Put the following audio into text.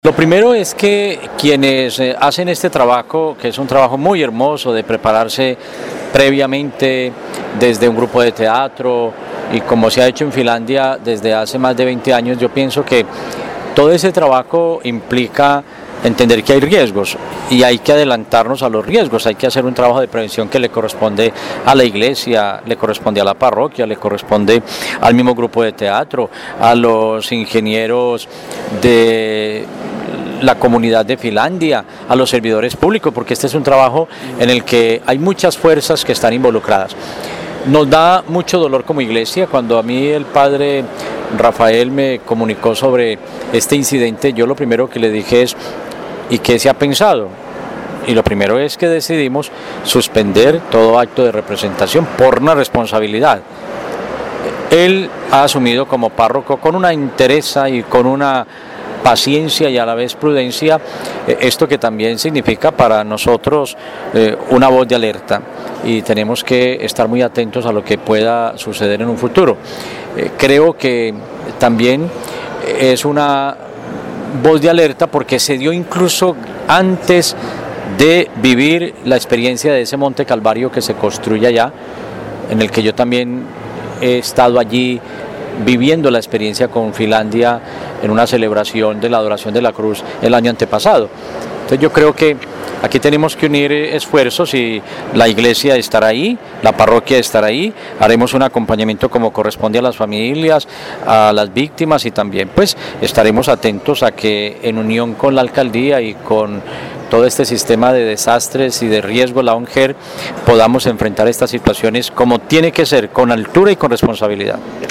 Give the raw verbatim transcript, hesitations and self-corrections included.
Lo primero es que quienes eh, hacen este trabajo, que es un trabajo muy hermoso de prepararse previamente desde un grupo de teatro y como se ha hecho en Finlandia desde hace más de veinte años, yo pienso que todo ese trabajo implica entender que hay riesgos y hay que adelantarnos a los riesgos, hay que hacer un trabajo de prevención que le corresponde a la iglesia, le corresponde a la parroquia, le corresponde al mismo grupo de teatro, a los ingenieros de la comunidad de Finlandia, a los servidores públicos, porque este es un trabajo en el que hay muchas fuerzas que están involucradas. Nos da mucho dolor como iglesia. Cuando a mí el padre Rafael me comunicó sobre este incidente, yo lo primero que le dije es: ¿y qué se ha pensado? Y lo primero es que decidimos suspender todo acto de representación por una responsabilidad. Él ha asumido como párroco con una entereza y con una paciencia y a la vez prudencia, eh, esto que también significa para nosotros eh, una voz de alerta, y tenemos que estar muy atentos a lo que pueda suceder en un futuro. Eh, creo que también es una voz de alerta porque se dio incluso antes de vivir la experiencia de ese Monte Calvario que se construye allá, en el que yo también he estado allí viviendo la experiencia con Finlandia en una celebración de la adoración de la cruz el año antepasado. Entonces yo creo que aquí tenemos que unir esfuerzos y la iglesia estará ahí, la parroquia estará ahí, haremos un acompañamiento como corresponde a las familias, a las víctimas, y también pues estaremos atentos a que en unión con la alcaldía y con todo este sistema de desastres y de riesgo, la ONGER, podamos enfrentar estas situaciones como tiene que ser, con altura y con responsabilidad.